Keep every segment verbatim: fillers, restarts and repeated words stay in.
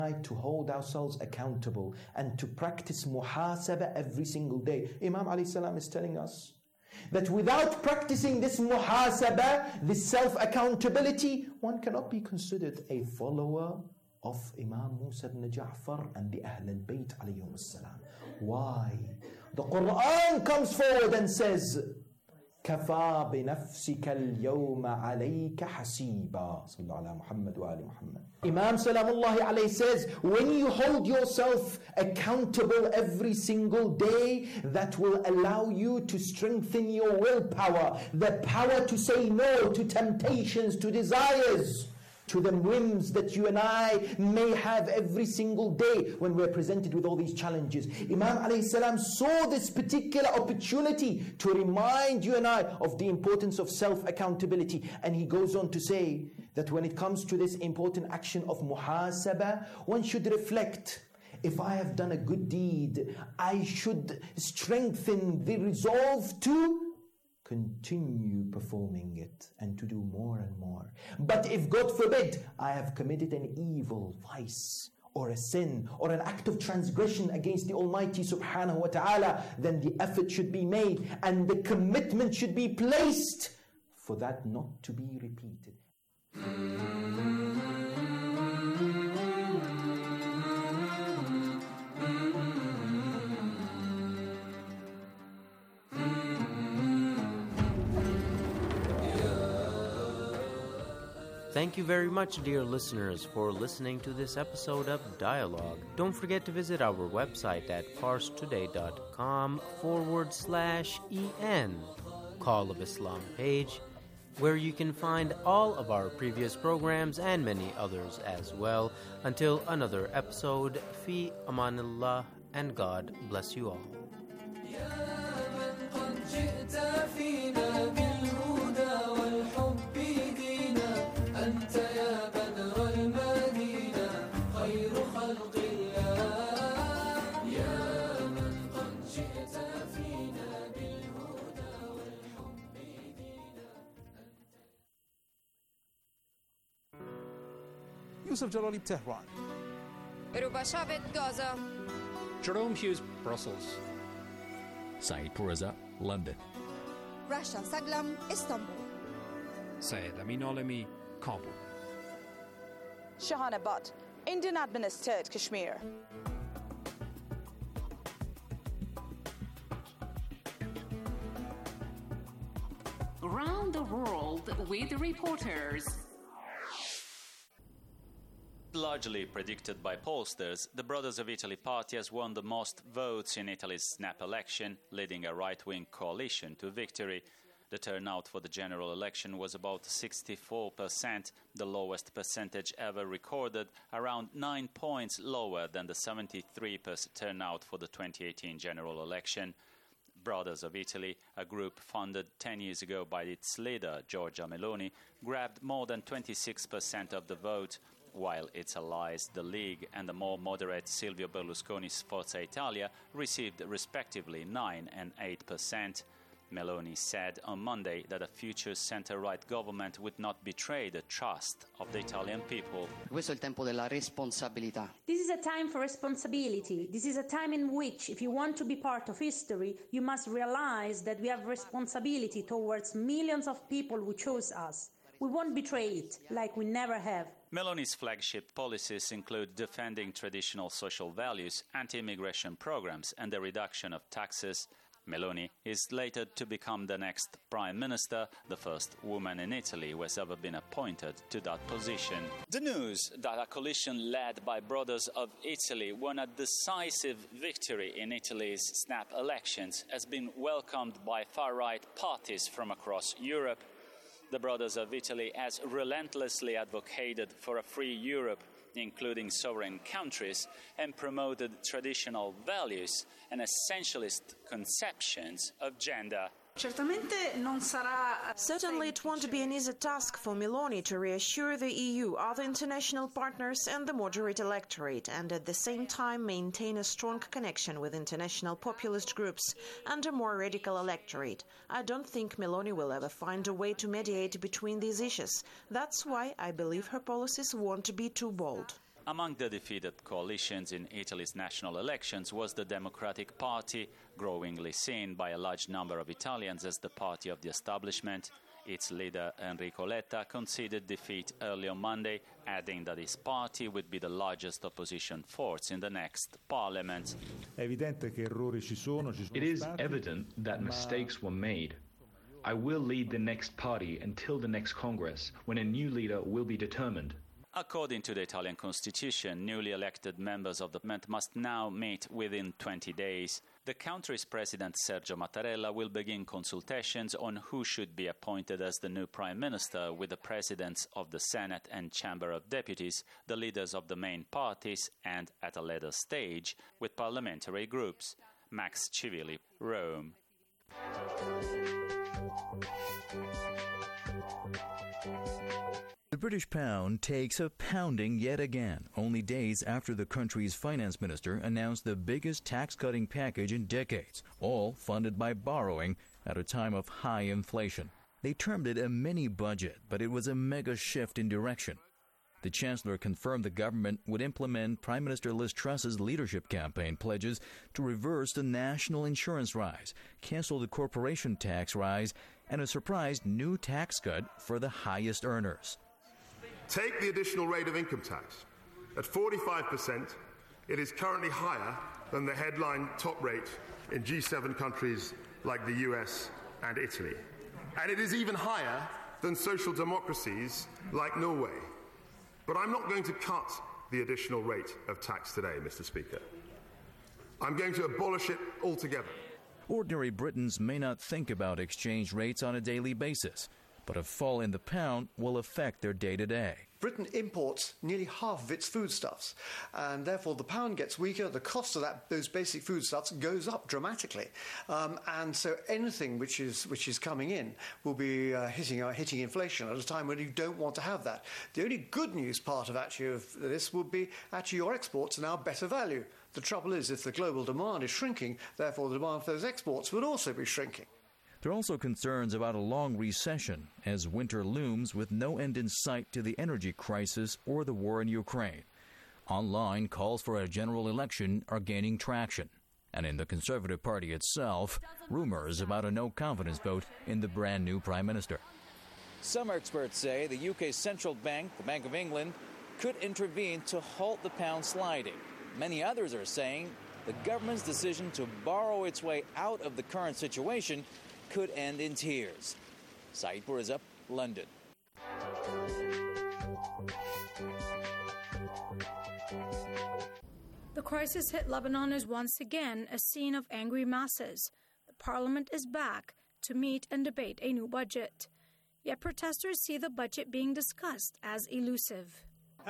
to hold ourselves accountable and to practice muhasabah every single day. Imam alayhi salam is telling us that without practicing this muhasabah, this self-accountability, one cannot be considered a follower of Imam Musa ibn Ja'far and the Ahl al-Bayt alayhim as-salam. Why? The Quran comes forward and says, كَفَى بِنَفْسِكَ الْيَوْمَ عَلَيْكَ حَسِيبًا. صلى الله على محمد وآل محمد. Imam Salamullahi alayhi says, when you hold yourself accountable every single day, that will allow you to strengthen your willpower, the power to say no to temptations, to desires, to the whims that you and I may have every single day when we're presented with all these challenges. Imam alayhi salam saw this particular opportunity to remind you and I of the importance of self-accountability. And he goes on to say that when it comes to this important action of muhasabah, one should reflect. If I have done a good deed, I should strengthen the resolve to continue performing it and to do more and more. But if, God forbid, I have committed an evil vice or a sin or an act of transgression against the Almighty subhanahu wa ta'ala, then the effort should be made and the commitment should be placed for that not to be repeated. Thank you very much, dear listeners, for listening to this episode of Dialogue. Don't forget to visit our website at farstoday.com forward slash en, Call of Islam page, where you can find all of our previous programs and many others as well. Until another episode, fi amanillah, and God bless you all. أنت يا بدر المدينة خير خلق الله يا من قد جئت فينا بالهدى والحب دينا. Yusuf Jalali, Tehran. Rubashavit, Gaza. Jerome Hughes, Brussels. Saeed Pourreza, London. Rasha Saglam, Istanbul. Syed Amin Olami, Kabul. Shahana Butt, Indian administered Kashmir. Around the world with reporters. Largely predicted by pollsters, the Brothers of Italy party has won the most votes in Italy's snap election, leading a right-wing coalition to victory. The turnout for the general election was about sixty-four percent, the lowest percentage ever recorded, around nine points lower than the seventy-three percent turnout for the twenty eighteen general election. Brothers of Italy, a group founded ten years ago by its leader, Giorgia Meloni, grabbed more than twenty-six percent of the vote, while its allies, the League and the more moderate Silvio Berlusconi's Forza Italia, received respectively nine and eight percent. Meloni said on Monday that a future centre-right government would not betray the trust of the Italian people. Questo è il tempo della responsabilità. This is a time for responsibility. This is a time in which, if you want to be part of history, you must realize that we have responsibility towards millions of people who chose us. We won't betray it, like we never have. Meloni's flagship policies include defending traditional social values, anti-immigration programs, and the reduction of taxes. Meloni is slated to become the next Prime Minister, the first woman in Italy who has ever been appointed to that position. The news that a coalition led by Brothers of Italy won a decisive victory in Italy's snap elections has been welcomed by far-right parties from across Europe. The Brothers of Italy has relentlessly advocated for a free Europe, including sovereign countries, and promoted traditional values and essentialist conceptions of gender. Certainly it won't be an easy task for Meloni to reassure the E U, other international partners and the moderate electorate, and at the same time maintain a strong connection with international populist groups and a more radical electorate. I don't think Meloni will ever find a way to mediate between these issues. That's why I believe her policies won't be too bold. Among the defeated coalitions in Italy's national elections was the Democratic Party, growingly seen by a large number of Italians as the party of the establishment. Its leader, Enrico Letta, conceded defeat early on Monday, adding that his party would be the largest opposition force in the next parliament. It is evident that mistakes were made. I will lead the next party until the next Congress, when a new leader will be determined. According to the Italian constitution, newly elected members of the parliament must now meet within twenty days. The country's president, Sergio Mattarella, will begin consultations on who should be appointed as the new prime minister with the presidents of the Senate and Chamber of Deputies, the leaders of the main parties, and, at a later stage, with parliamentary groups. Max Civili, Rome. The British pound takes a pounding yet again, only days after the country's finance minister announced the biggest tax-cutting package in decades, all funded by borrowing at a time of high inflation. They termed it a mini-budget, but it was a mega shift in direction. The Chancellor confirmed the government would implement Prime Minister Liz Truss's leadership campaign pledges to reverse the national insurance rise, cancel the corporation tax rise, and a surprise new tax cut for the highest earners. Take the additional rate of income tax. At forty-five percent, it is currently higher than the headline top rate in G seven countries like the U S and Italy. And it is even higher than social democracies like Norway. But I'm not going to cut the additional rate of tax today, Mister Speaker. I'm going to abolish it altogether. Ordinary Britons may not think about exchange rates on a daily basis, but a fall in the pound will affect their day-to-day. Britain imports nearly half of its foodstuffs, and therefore the pound gets weaker, the cost of that, those basic foodstuffs goes up dramatically. Um, and so anything which is which is coming in will be uh, hitting, uh, hitting inflation at a time when you don't want to have that. The only good news part of actually of this would be actually your exports are now better value. The trouble is, if the global demand is shrinking, therefore the demand for those exports would also be shrinking. There are also concerns about a long recession as winter looms with no end in sight to the energy crisis or the war in Ukraine. Online calls for a general election are gaining traction. And in the Conservative Party itself, rumors about a no-confidence vote in the brand-new Prime Minister. Some experts say the U K's central bank, the Bank of England, could intervene to halt the pound sliding. Many others are saying the government's decision to borrow its way out of the current situation could end in tears. Saeed Pourizza, London. The crisis hit Lebanon is once again a scene of angry masses. The parliament is back to meet and debate a new budget. Yet protesters see the budget being discussed as elusive.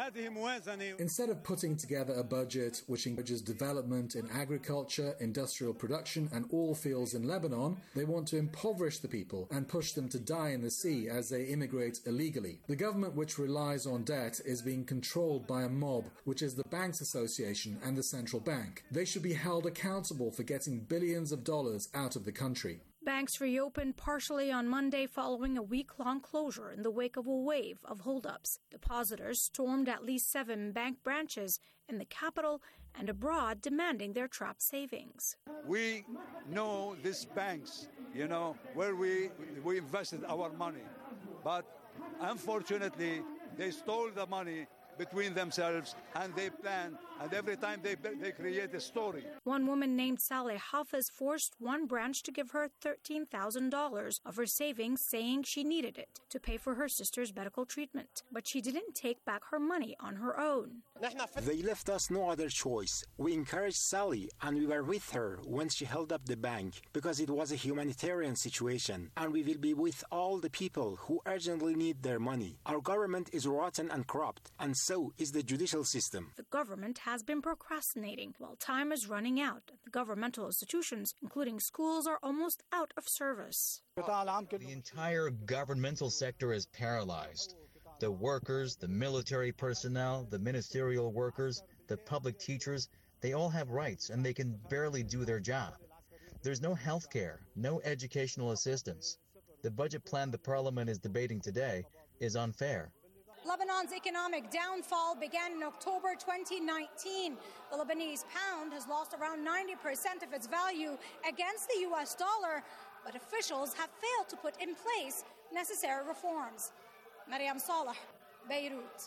Instead of putting together a budget which encourages development in agriculture, industrial production and all fields in Lebanon, they want to impoverish the people and push them to die in the sea as they immigrate illegally. The government, which relies on debt, is being controlled by a mob, which is the Banks Association and the central bank. They should be held accountable for getting billions of dollars out of the country. Banks reopened partially on Monday following a week-long closure in the wake of a wave of holdups. Depositors stormed at least seven bank branches in the capital and abroad demanding their trapped savings. We know these banks, you know, where we, we invested our money. But unfortunately, they stole the money between themselves, and they plan, and every time they they create a story. One woman named Saleh Hafez forced one branch to give her thirteen thousand dollars of her savings, saying she needed it to pay for her sister's medical treatment. But she didn't take back her money on her own. They left us no other choice. We encouraged Sally, and we were with her when she held up the bank, because it was a humanitarian situation, and we will be with all the people who urgently need their money. Our government is rotten and corrupt, and so is the judicial system. The government has been procrastinating while time is running out. The governmental institutions, including schools, are almost out of service. The entire governmental sector is paralyzed. The workers, the military personnel, the ministerial workers, the public teachers, they all have rights and they can barely do their job. There's no health care, no educational assistance. The budget plan the parliament is debating today is unfair. Lebanon's economic downfall began in October twenty nineteen. The Lebanese pound has lost around ninety percent of its value against the U S dollar, but officials have failed to put in place necessary reforms. Mariam Saleh, Beirut.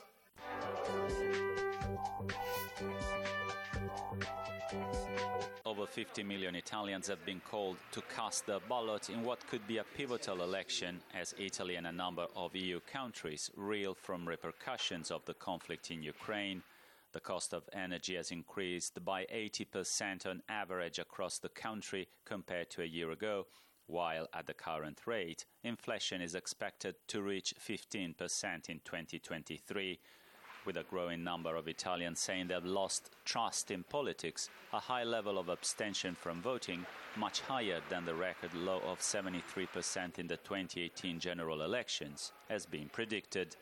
Over fifty million Italians have been called to cast their ballot in what could be a pivotal election as Italy and a number of E U countries reel from repercussions of the conflict in Ukraine. The cost of energy has increased by eighty percent on average across the country compared to a year ago, while at the current rate, inflation is expected to reach fifteen percent in twenty twenty-three. With a growing number of Italians saying they've lost trust in politics, a high level of abstention from voting, much higher than the record low of seventy-three percent in the twenty eighteen general elections, has been predicted.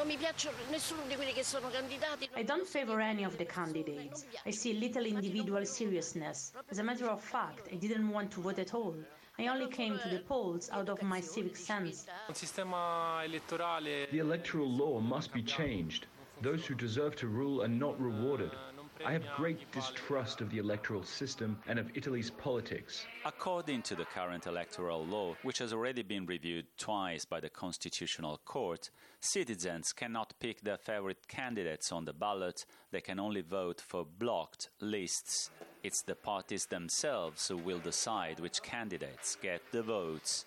I don't favor any of the candidates. I see little individual seriousness. As a matter of fact, I didn't want to vote at all. I only came to the polls out of my civic sense. The electoral law must be changed. Those who deserve to rule are not rewarded. I have great distrust of the electoral system and of Italy's politics. According to the current electoral law, which has already been reviewed twice by the Constitutional Court, citizens cannot pick their favorite candidates on the ballot. They can only vote for blocked lists. It's the parties themselves who will decide which candidates get the votes.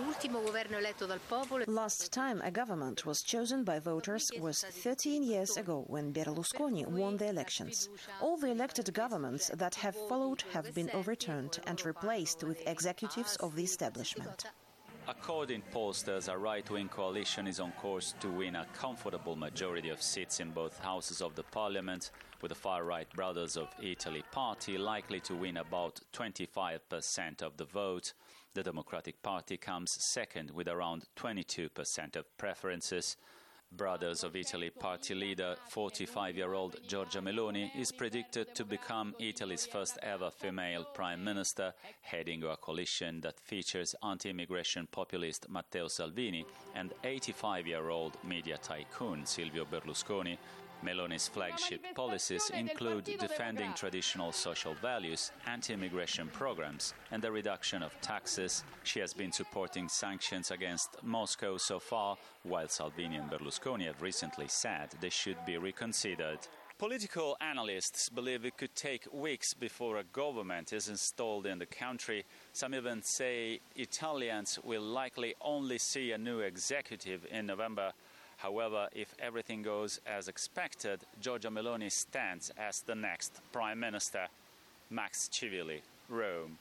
Last time a government was chosen by voters was thirteen years ago when Berlusconi won the elections. All the elected governments that have followed have been overturned and replaced with executives of the establishment. According to pollsters, a right-wing coalition is on course to win a comfortable majority of seats in both houses of the parliament, with the far-right Brothers of Italy party likely to win about twenty-five percent of the vote. The Democratic Party comes second with around twenty-two percent of preferences. Brothers of Italy party leader, forty-five-year-old Giorgia Meloni, is predicted to become Italy's first ever female prime minister, heading a coalition that features anti-immigration populist Matteo Salvini and eighty-five-year-old media tycoon Silvio Berlusconi. Meloni's flagship policies include defending traditional social values, anti-immigration programs, and the reduction of taxes. She has been supporting sanctions against Moscow so far, while Salvini and Berlusconi have recently said they should be reconsidered. Political analysts believe it could take weeks before a government is installed in the country. Some even say Italians will likely only see a new executive in November. However, if everything goes as expected, Giorgia Meloni stands as the next prime minister. Max Civilli, Rome.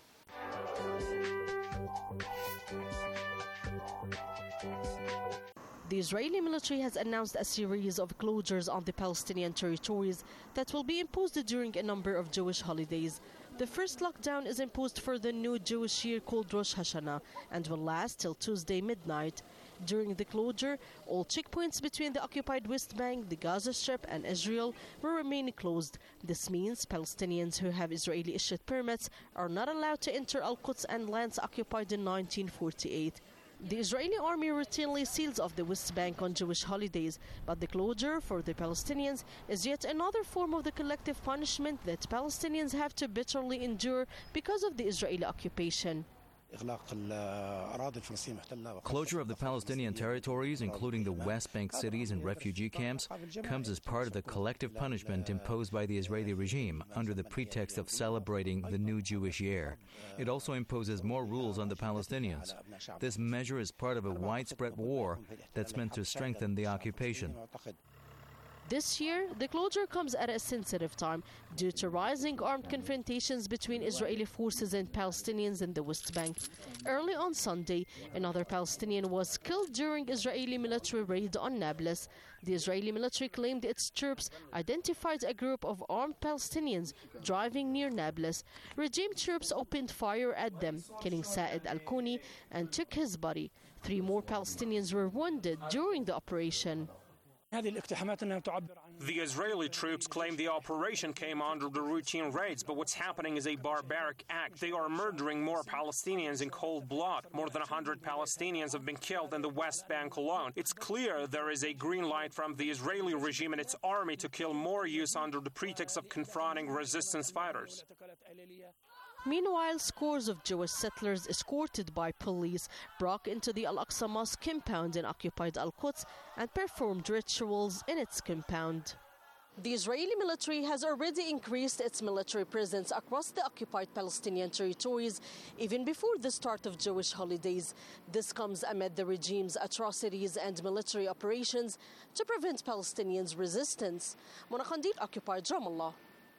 The Israeli military has announced a series of closures on the Palestinian territories that will be imposed during a number of Jewish holidays. The first lockdown is imposed for the new Jewish year called Rosh Hashanah and will last till Tuesday midnight. During the closure, all checkpoints between the occupied West Bank, the Gaza Strip and Israel will remain closed. This means Palestinians who have Israeli-issued permits are not allowed to enter Al-Quds and lands occupied in nineteen forty-eight. The Israeli army routinely seals off the West Bank on Jewish holidays, but the closure for the Palestinians is yet another form of the collective punishment that Palestinians have to bitterly endure because of the Israeli occupation. Closure of the Palestinian territories, including the West Bank cities and refugee camps, comes as part of the collective punishment imposed by the Israeli regime under the pretext of celebrating the new Jewish year. It also imposes more rules on the Palestinians. This measure is part of a widespread war that's meant to strengthen the occupation. This year, the closure comes at a sensitive time due to rising armed confrontations between Israeli forces and Palestinians in the West Bank. Early on Sunday, another Palestinian was killed during Israeli military raid on Nablus. The Israeli military claimed its troops identified a group of armed Palestinians driving near Nablus. Regime troops opened fire at them, killing Saed al-Kuni, and took his body. Three more Palestinians were wounded during the operation. The Israeli troops claim the operation came under the routine raids, but what's happening is a barbaric act. They are murdering more Palestinians in cold blood. More than one hundred Palestinians have been killed in the West Bank alone. It's clear there is a green light from the Israeli regime and its army to kill more youths under the pretext of confronting resistance fighters. Meanwhile, scores of Jewish settlers escorted by police broke into the Al-Aqsa Mosque compound in occupied Al-Quds and performed rituals in its compound. The Israeli military has already increased its military presence across the occupied Palestinian territories even before the start of Jewish holidays. This comes amid the regime's atrocities and military operations to prevent Palestinians' resistance. Mona Khandil, occupied Ramallah.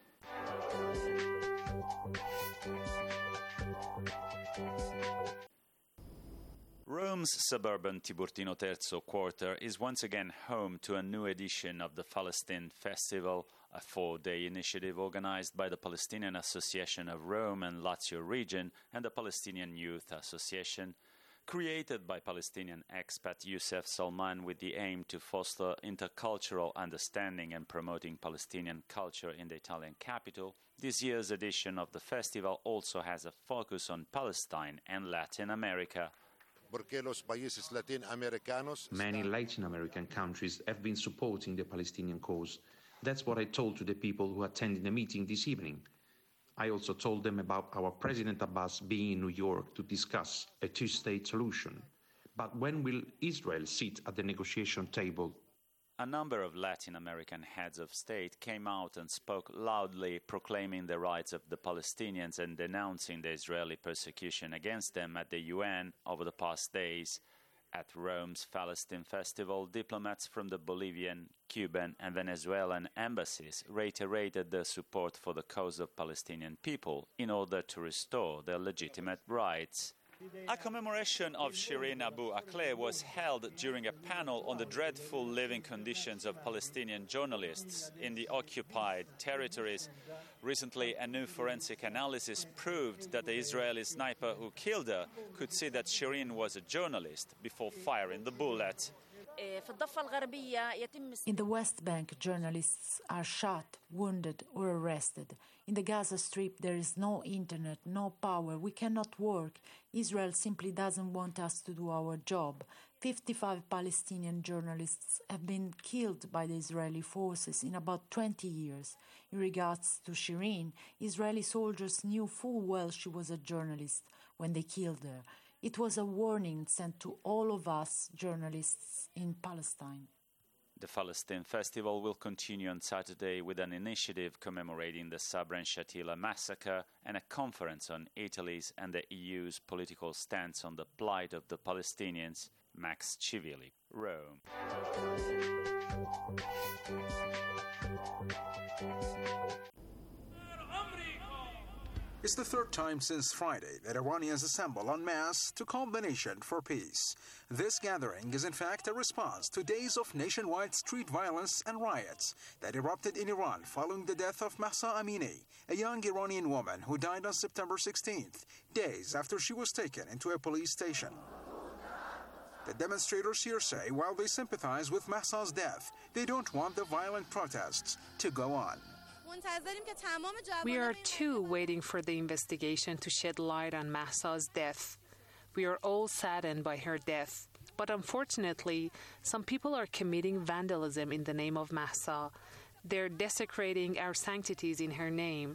Rome's suburban Tiburtino Terzo quarter is once again home to a new edition of the Palestine Festival, a four-day initiative organized by the Palestinian Association of Rome and Lazio region and the Palestinian Youth Association, created by Palestinian expat Youssef Salman with the aim to foster intercultural understanding and promoting Palestinian culture in the Italian capital. This year's edition of the festival also has a focus on Palestine and Latin America. Many Latin American countries have been supporting the Palestinian cause. That's what I told to the people who attended the meeting this evening. I also told them about our President Abbas being in New York to discuss a two-state solution. But when will Israel sit at the negotiation table? A number of Latin American heads of state came out and spoke loudly, proclaiming the rights of the Palestinians and denouncing the Israeli persecution against them at the U N over the past days. At Rome's Palestine Festival, diplomats from the Bolivian, Cuban and Venezuelan embassies reiterated their support for the cause of Palestinian people in order to restore their legitimate rights. A commemoration of Shireen Abu Akleh was held during a panel on the dreadful living conditions of Palestinian journalists in the occupied territories. Recently, a new forensic analysis proved that the Israeli sniper who killed her could see that Shireen was a journalist before firing the bullet. In the West Bank, journalists are shot, wounded, or arrested. In the Gaza Strip, there is no internet, no power. We cannot work. Israel simply doesn't want us to do our job. fifty-five Palestinian journalists have been killed by the Israeli forces in about twenty years. In regards to Shireen, Israeli soldiers knew full well she was a journalist when they killed her. It was a warning sent to all of us journalists in Palestine. The Palestine Festival will continue on Saturday with an initiative commemorating the Sabra and Shatila massacre and a conference on Italy's and the E U's political stance on the plight of the Palestinians. Max Civili, Rome. It's the third time since Friday that Iranians assemble en masse to call the nation for peace. This gathering is in fact a response to days of nationwide street violence and riots that erupted in Iran following the death of Mahsa Amini, a young Iranian woman who died on September sixteenth, days after she was taken into a police station. The demonstrators here say while they sympathize with Mahsa's death, they don't want the violent protests to go on. We are too waiting for the investigation to shed light on Mahsa's death. We are all saddened by her death. But unfortunately, some people are committing vandalism in the name of Mahsa. They're desecrating our sanctities in her name.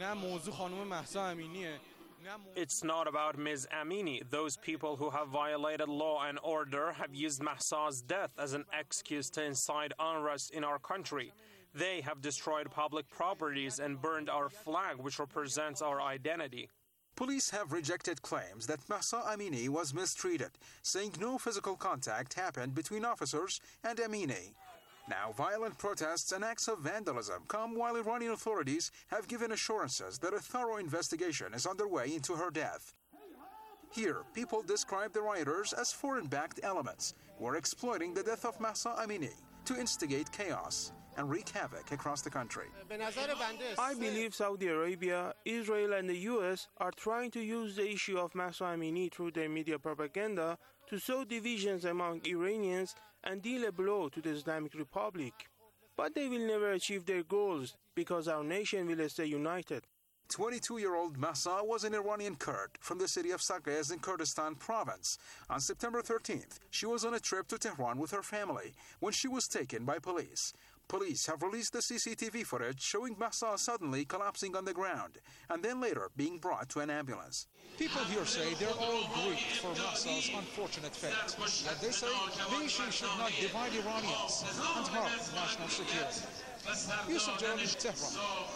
It's not about Miz Amini. Those people who have violated law and order have used Mahsa's death as an excuse to incite unrest in our country. They have destroyed public properties and burned our flag, which represents our identity. Police have rejected claims that Mahsa Amini was mistreated, saying no physical contact happened between officers and Amini. Now, violent protests and acts of vandalism come while Iranian authorities have given assurances that a thorough investigation is underway into her death. Here, people describe the rioters as foreign-backed elements who are exploiting the death of Mahsa Amini to instigate chaos and wreak havoc across the country. I believe Saudi Arabia, Israel and the U S are trying to use the issue of Mahsa Amini through their media propaganda to sow divisions among Iranians and deal a blow to the Islamic Republic. But they will never achieve their goals because our nation will stay united. twenty-two-year-old Mahsa was an Iranian Kurd from the city of Saqqez in Kurdistan province. On September thirteenth, she was on a trip to Tehran with her family when she was taken by police. Police have released the C C T V footage showing Mahsa suddenly collapsing on the ground and then later being brought to an ambulance. People here say they're all grieved for Mahsa's unfortunate fate. Yet they say the issue should not divide Iranians and harm national security. Yusuf George, Tehran.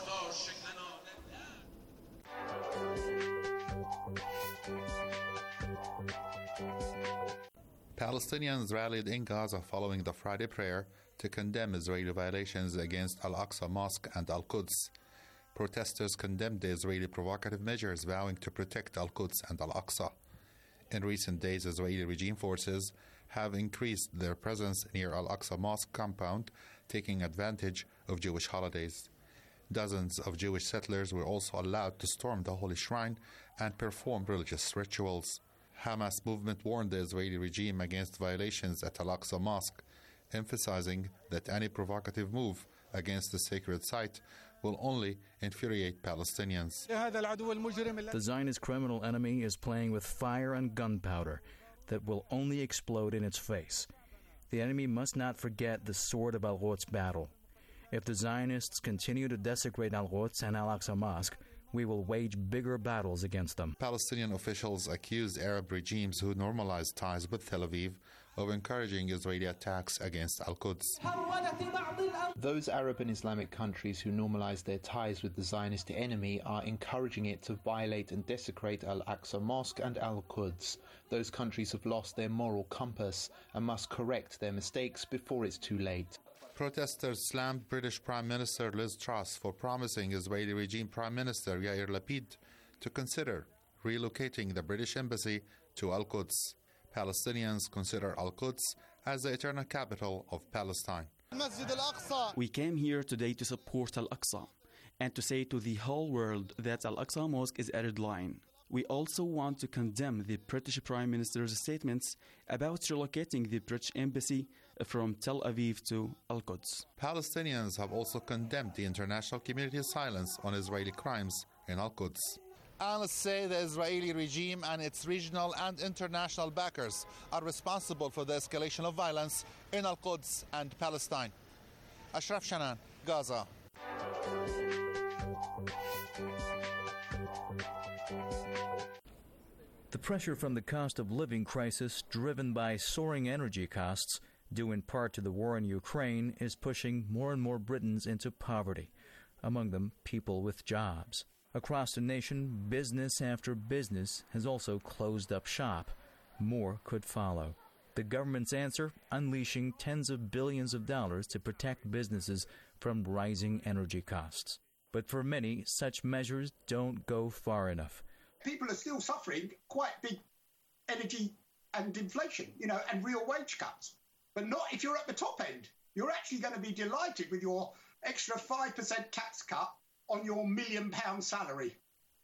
Palestinians rallied in Gaza following the Friday prayer to condemn Israeli violations against Al-Aqsa Mosque and Al-Quds. Protesters condemned the Israeli provocative measures vowing to protect Al-Quds and Al-Aqsa. In recent days, Israeli regime forces have increased their presence near Al-Aqsa Mosque compound, taking advantage of Jewish holidays. Dozens of Jewish settlers were also allowed to storm the holy shrine and perform religious rituals. Hamas movement warned the Israeli regime against violations at Al-Aqsa Mosque, emphasizing that any provocative move against the sacred site will only infuriate Palestinians. The Zionist criminal enemy is playing with fire and gunpowder that will only explode in its face. The enemy must not forget the sword of Al-Quds battle. If the Zionists continue to desecrate Al-Quds and Al-Aqsa Mosque, we will wage bigger battles against them. Palestinian officials accused Arab regimes who normalized ties with Tel Aviv of encouraging Israeli attacks against Al-Quds. Those Arab and Islamic countries who normalize their ties with the Zionist enemy are encouraging it to violate and desecrate Al-Aqsa Mosque and Al-Quds. Those countries have lost their moral compass and must correct their mistakes before it's too late. Protesters slammed British Prime Minister Liz Truss for promising Israeli regime Prime Minister Yair Lapid to consider relocating the British embassy to Al-Quds. Palestinians consider Al-Quds as the eternal capital of Palestine. We came here today to support Al-Aqsa and to say to the whole world that Al-Aqsa Mosque is a red line. We also want to condemn the British Prime Minister's statements about relocating the British embassy from Tel Aviv to Al-Quds. Palestinians have also condemned the international community's silence on Israeli crimes in Al-Quds. Analysts say the Israeli regime and its regional and international backers are responsible for the escalation of violence in Al-Quds and Palestine. Ashraf Shanan, Gaza. The pressure from the cost of living crisis driven by soaring energy costs, due in part to the war in Ukraine, is pushing more and more Britons into poverty, among them people with jobs. Across the nation, business after business has also closed up shop. More could follow. The government's answer, unleashing tens of billions of dollars to protect businesses from rising energy costs. But for many, such measures don't go far enough. People are still suffering quite big energy and inflation, you know, and real wage cuts. But not if you're at the top end. You're actually going to be delighted with your extra five percent tax cut on your million pound salary.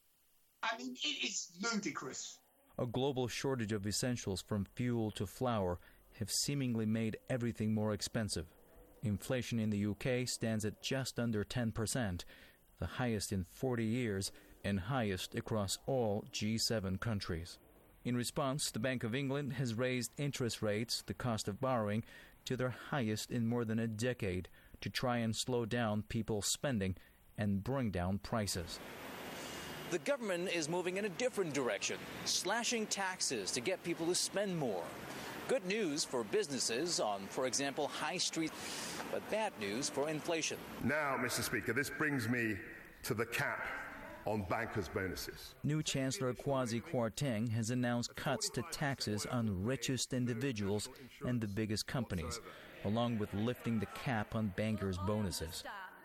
I mean, it is ludicrous. A global shortage of essentials from fuel to flour have seemingly made everything more expensive. Inflation in the U K stands at just under ten percent, the highest in forty years and highest across all G seven countries. In response, the Bank of England has raised interest rates, the cost of borrowing, to their highest in more than a decade to try and slow down people's spending and bring down prices. The government is moving in a different direction, slashing taxes to get people to spend more. Good news for businesses on, for example, high street, but bad news for inflation. Now, Mister Speaker, this brings me to the cap on bankers' bonuses. New Chancellor Kwasi Kwarteng has announced cuts to taxes on richest individuals and the biggest companies, along with lifting the cap on bankers' bonuses.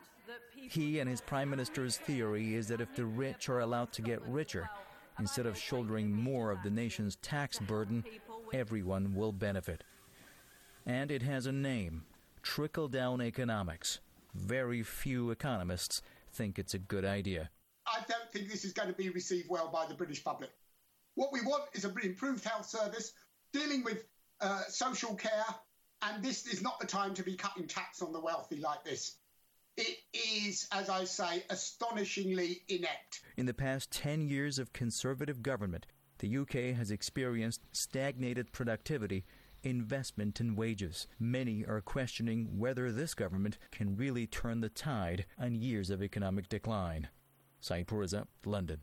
He and his Prime Minister's theory is that if the rich are allowed to get richer, instead of shouldering more of the nation's tax burden, everyone will benefit. And it has a name, trickle-down economics. Very few economists think it's a good idea. I don't think this is going to be received well by the British public. What we want is an improved health service, dealing with uh, social care And this is not the time to be cutting tax on the wealthy like this. It is, as I say, astonishingly inept. In the past ten years of Conservative government, the U K has experienced stagnated productivity, investment and wages. Many are questioning whether this government can really turn the tide on years of economic decline. Saeed Pourreza, London.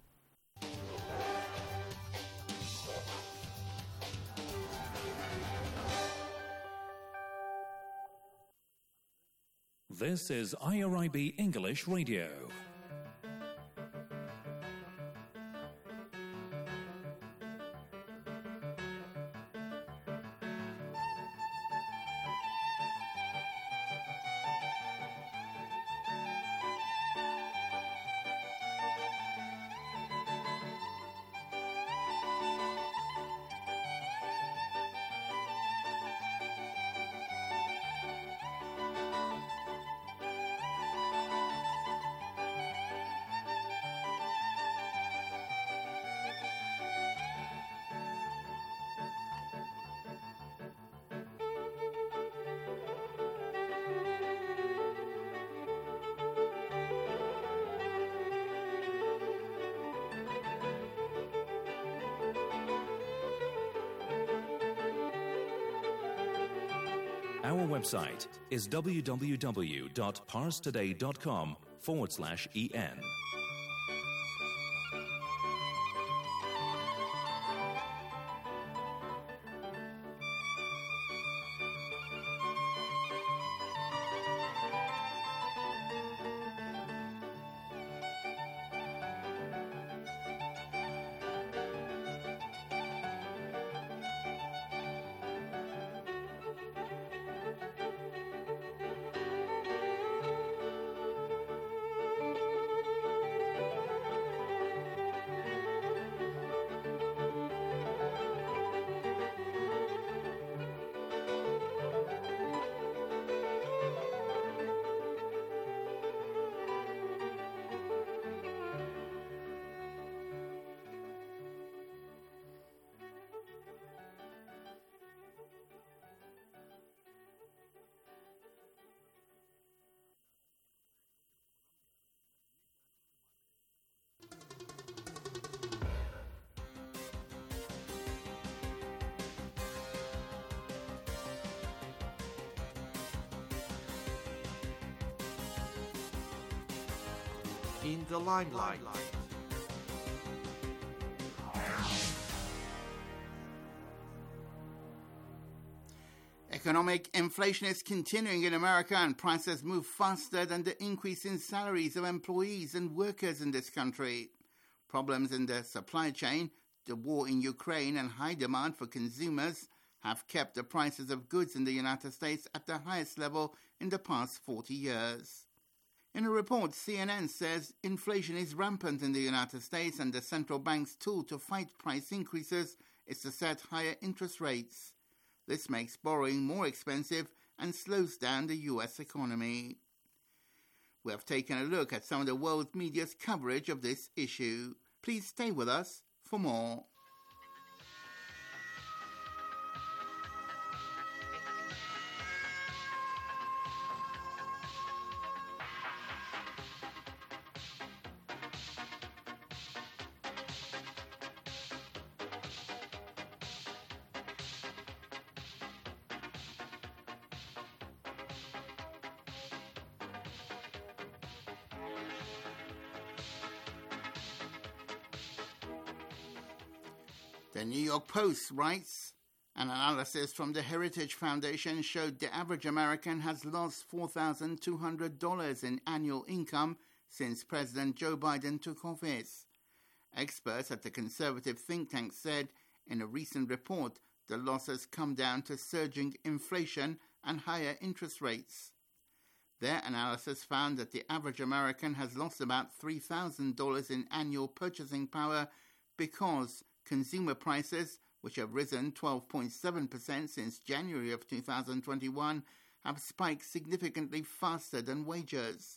This is I R I B English Radio. Our website is www.parstoday.com forward slash en. In the limelight. Economic inflation is continuing in America, and prices move faster than the increase in salaries of employees and workers in this country. Problems in the supply chain, the war in Ukraine, and high demand for consumers have kept the prices of goods in the United States at the highest level in the past forty years. In a report, C N N says inflation is rampant in the United States, and the central bank's tool to fight price increases is to set higher interest rates. This makes borrowing more expensive and slows down the U S economy. We have taken a look at some of the world media's coverage of this issue. Please stay with us for more. The New York Post writes, an analysis from the Heritage Foundation showed the average American has lost four thousand two hundred dollars in annual income since President Joe Biden took office. Experts at the conservative think tank said in a recent report the losses come down to surging inflation and higher interest rates. Their analysis found that the average American has lost about three thousand dollars in annual purchasing power because consumer prices, which have risen twelve point seven percent since January of two thousand twenty-one, have spiked significantly faster than wages.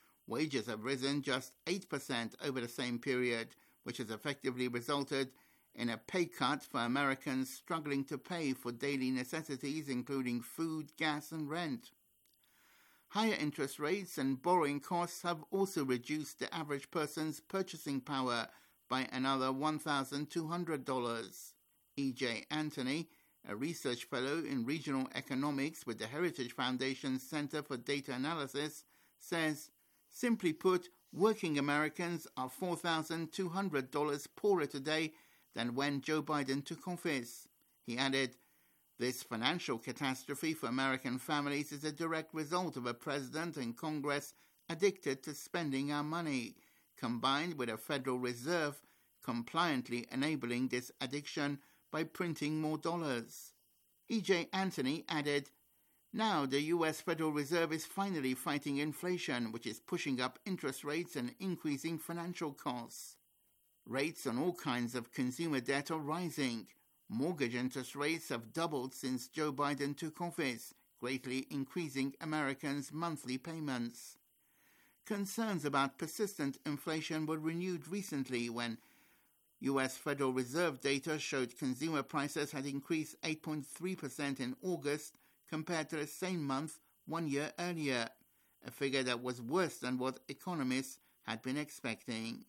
Wages have risen just eight percent over the same period, which has effectively resulted in a pay cut for Americans struggling to pay for daily necessities, including food, gas, and rent. Higher interest rates and borrowing costs have also reduced the average person's purchasing power by another one thousand two hundred dollars. E J Anthony, a research fellow in regional economics with the Heritage Foundation's Center for Data Analysis, says, simply put, working Americans are four thousand two hundred dollars poorer today than when Joe Biden took office. He added, this financial catastrophe for American families is a direct result of a president and Congress addicted to spending our money, combined with a Federal Reserve compliantly enabling this addiction by printing more dollars. E J Anthony added, now the U S Federal Reserve is finally fighting inflation, which is pushing up interest rates and increasing financial costs. Rates on all kinds of consumer debt are rising. Mortgage interest rates have doubled since Joe Biden took office, greatly increasing Americans' monthly payments. Concerns about persistent inflation were renewed recently when U S Federal Reserve data showed consumer prices had increased eight point three percent in August compared to the same month one year earlier, a figure that was worse than what economists had been expecting.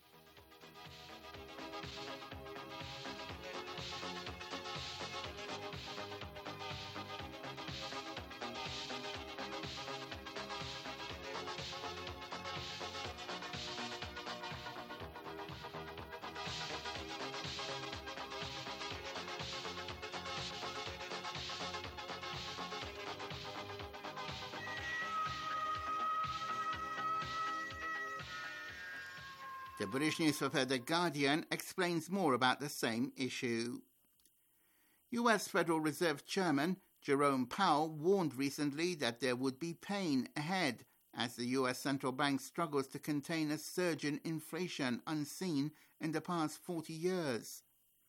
The British newspaper The Guardian explains more about the same issue. U S Federal Reserve Chairman Jerome Powell warned recently that there would be pain ahead as the U S central bank struggles to contain a surge in inflation unseen in the past forty years.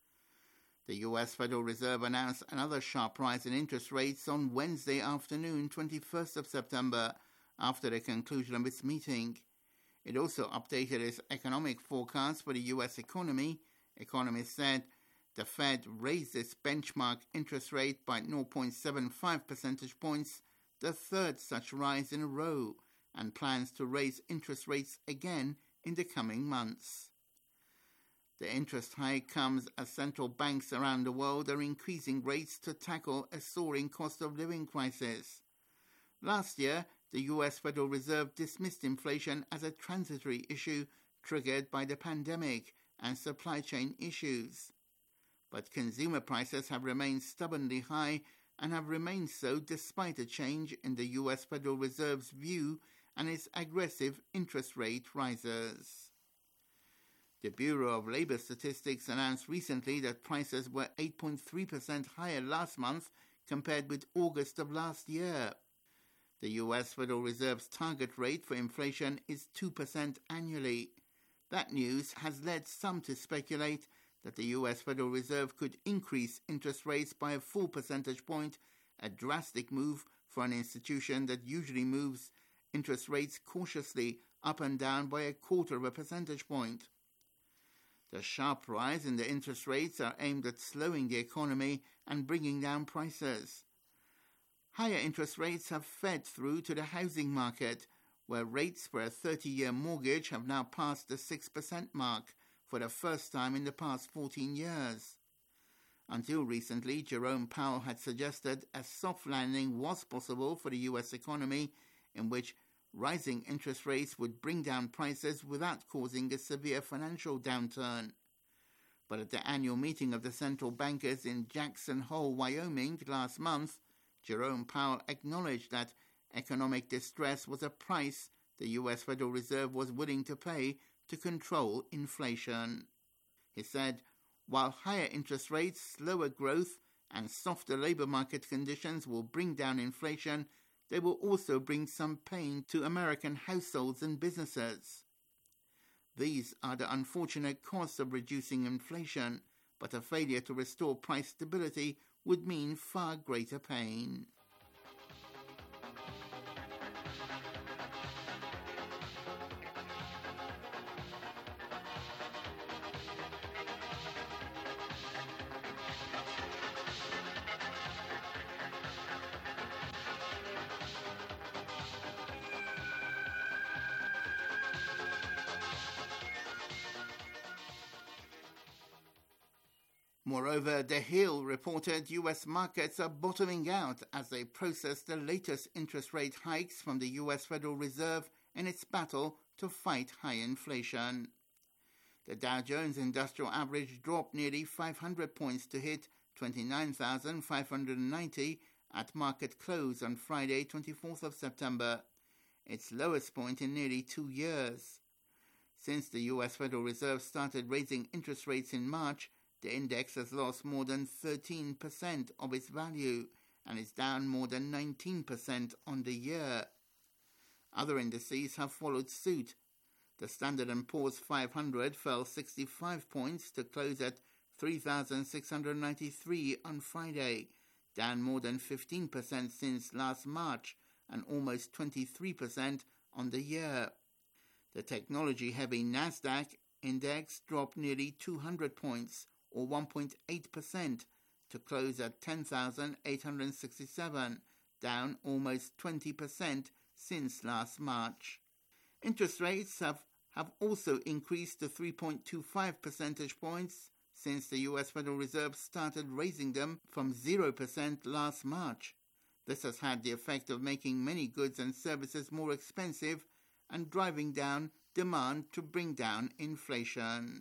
The U S Federal Reserve announced another sharp rise in interest rates on Wednesday afternoon, twenty-first of September, after the conclusion of its meeting. It also updated its economic forecast for the U S economy. Economists said the Fed raised its benchmark interest rate by zero point seven five percentage points, the third such rise in a row, and plans to raise interest rates again in the coming months. The interest hike comes as central banks around the world are increasing rates to tackle a soaring cost of living crisis. Last year, the U S Federal Reserve dismissed inflation as a transitory issue triggered by the pandemic and supply chain issues. But consumer prices have remained stubbornly high and have remained so despite a change in the U S Federal Reserve's view and its aggressive interest rate rises. The Bureau of Labor Statistics announced recently that prices were eight point three percent higher last month compared with August of last year. The U S Federal Reserve's target rate for inflation is two percent annually. That news has led some to speculate that the U S Federal Reserve could increase interest rates by a full percentage point, a drastic move for an institution that usually moves interest rates cautiously up and down by a quarter of a percentage point. The sharp rise in the interest rates are aimed at slowing the economy and bringing down prices. Higher interest rates have fed through to the housing market, where rates for a thirty-year mortgage have now passed the six percent mark for the first time in the past fourteen years. Until recently, Jerome Powell had suggested a soft landing was possible for the U S economy, in which rising interest rates would bring down prices without causing a severe financial downturn. But at the annual meeting of the central bankers in Jackson Hole, Wyoming last month, Jerome Powell acknowledged that economic distress was a price the U S Federal Reserve was willing to pay to control inflation. He said, while higher interest rates, slower growth, and softer labor market conditions will bring down inflation, they will also bring some pain to American households and businesses. These are the unfortunate costs of reducing inflation, but a failure to restore price stability would mean far greater pain. Moreover, The Hill reported U S markets are bottoming out as they process the latest interest rate hikes from the U S Federal Reserve in its battle to fight high inflation. The Dow Jones Industrial Average dropped nearly five hundred points to hit twenty-nine thousand five hundred ninety at market close on Friday, twenty-fourth of September, its lowest point in nearly two years. Since the U S Federal Reserve started raising interest rates in March, the index has lost more than thirteen percent of its value and is down more than nineteen percent on the year. Other indices have followed suit. The Standard and Poor's five hundred fell sixty-five points to close at three thousand six hundred ninety-three on Friday, down more than fifteen percent since last March and almost twenty-three percent on the year. The technology-heavy Nasdaq index dropped nearly two hundred points, or one point eight percent, to close at ten thousand eight hundred sixty-seven, down almost twenty percent since last March. Interest rates have, have also increased to three point two five percentage points since the U S Federal Reserve started raising them from zero percent last March. This has had the effect of making many goods and services more expensive and driving down demand to bring down inflation.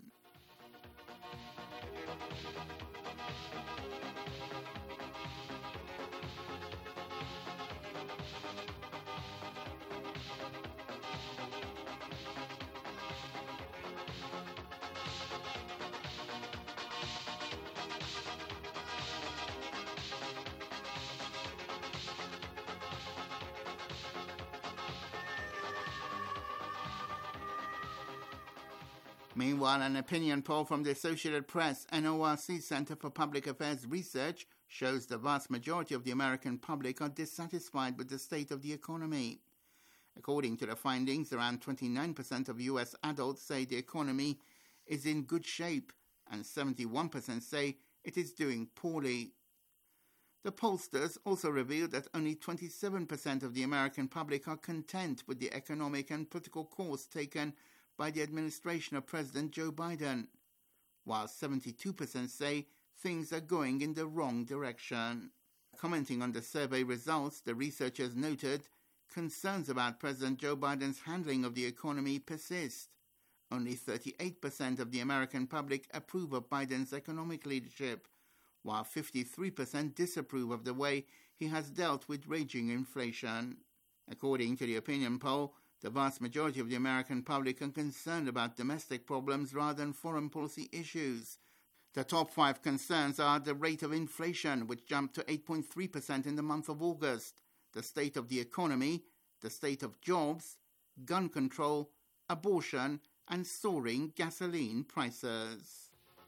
Meanwhile, an opinion poll from the Associated Press N O R C Center for Public Affairs Research shows the vast majority of the American public are dissatisfied with the state of the economy. According to the findings, around twenty-nine percent of U S adults say the economy is in good shape, and seventy-one percent say it is doing poorly. The pollsters also revealed that only twenty-seven percent of the American public are content with the economic and political course taken by the administration of President Joe Biden, while seventy-two percent say things are going in the wrong direction. Commenting on the survey results, the researchers noted concerns about President Joe Biden's handling of the economy persist. Only thirty-eight percent of the American public approve of Biden's economic leadership, while fifty-three percent disapprove of the way he has dealt with raging inflation. According to the opinion poll, the vast majority of the American public are concerned about domestic problems rather than foreign policy issues. The top five concerns are the rate of inflation, which jumped to eight point three percent in the month of August, the state of the economy, the state of jobs, gun control, abortion, and soaring gasoline prices.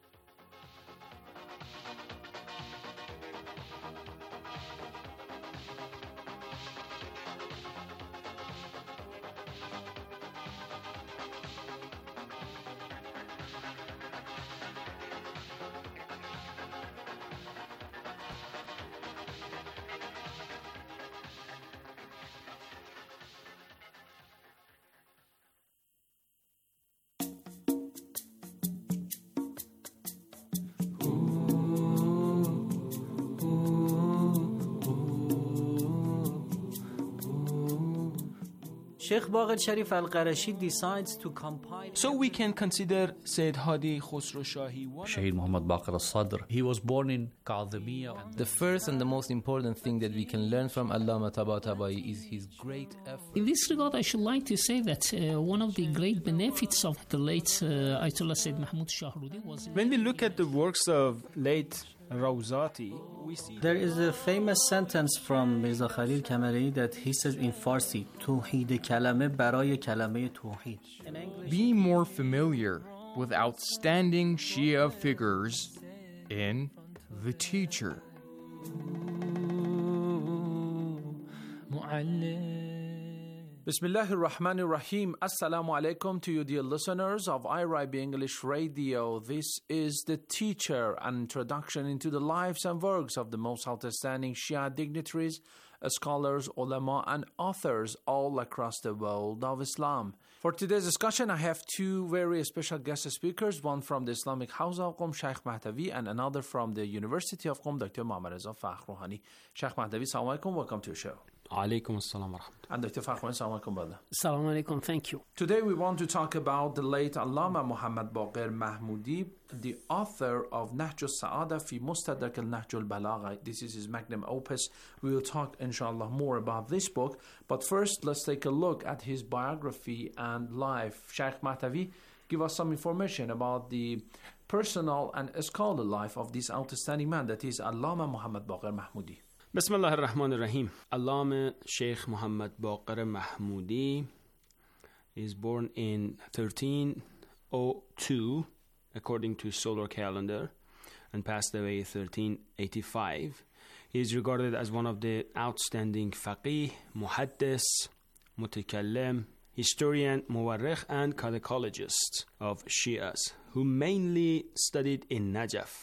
Sheikh Baqir Sharif Al-Qarashi decides to compile. So we can consider Sayyid Hadi Khosrow Shahi. Shaheed Muhammad Baqir al-Sadr. He was born in Qadhimiyya. The first and the most important thing that we can learn from Allama Tabatabai is his great effort. In this regard, I should like to say that uh, one of the great benefits of the late uh, Ayatollah Sayyid Mahmoud Shahrudi was... When we look at the works of late Rawzati, we see... There is a famous sentence from Mirza Khalil Kamari that he says in Farsi, Tawheed kalame baraye kalame tawheed. Be more familiar with outstanding Shia figures in The Teacher. Bismillahir Rahmanir Rahim. Assalamu alaikum to you, dear listeners of I R I B English Radio. This is The Teacher, an introduction into the lives and works of the most outstanding Shia dignitaries scholars, ulama, and authors all across the world of Islam. For today's discussion, I have two very special guest speakers, one from the Islamic House of Qom, Sheikh Mahdavi, and another from the University of Qom, Doctor Muhammad Reza Fakhrouhani. Sheikh Mahdavi, Assalamu alaikum, welcome to the show. Alaikum assalam wa rahmatullah. And Doctor Fakhrouhani, Assalamu alaikum, brother. Assalamu alaikum, thank you. Today we want to talk about the late Allama Muhammad Baqir Mahmoudi, the author of Nahj al-Sa'ada fi Mustadrak al-Nahj al-Balagha. This is his magnum opus. We will talk, inshallah, more about this book. But first, let's take a look at his biography and life. Sheikh Mahdavi, give us some information about the personal and scholarly life of this outstanding man, that is Allama Muhammad Baqir Mahmoudi. Bismillah ar-Rahman ar-Rahim. Allama Sheikh Muhammad Baqir Mahmoudi is born in thirteen oh two, according to solar calendar, and passed away in thirteen eighty-five. He is regarded as one of the outstanding faqih, muhaddis, mutakallim, historian, muwarrikh, and gynecologist of Shias, who mainly studied in Najaf.